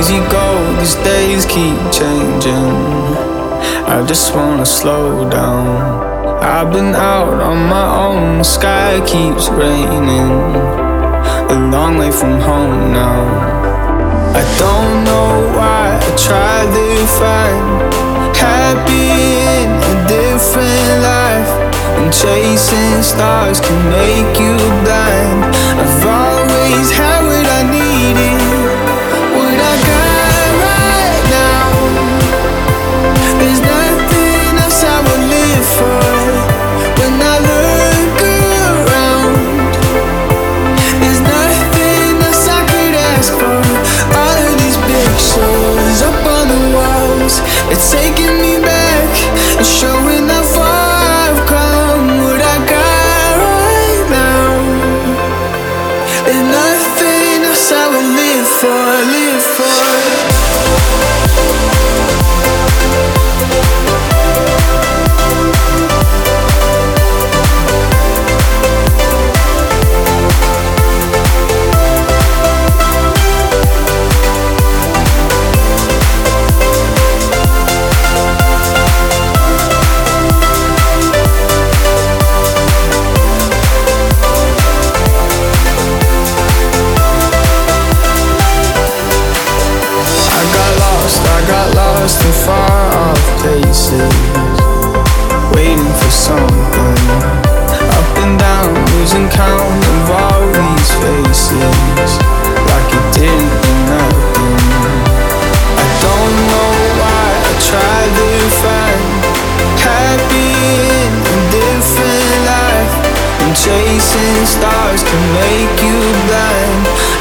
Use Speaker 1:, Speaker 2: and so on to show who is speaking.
Speaker 1: easy go, these days keep changing. I just wanna slow down. I've been out on my own, the sky keeps raining. A long way from home now. I don't know why I try to find happy in a different life. And chasing stars can make you blind. I've always had what I needed, what I got right now. There's nothing else I would live for. When I look around, there's nothing else I could ask for. All of these pictures up on the walls, it's taking me back and showing how far I've come. What I got right now, there's nothing else I would live for, live for. Lost in far off places, waiting for something. Up and down, losing count of all these faces, like it didn't mean nothing. I don't know why I try to find happy in a different life. And chasing stars can make you blind.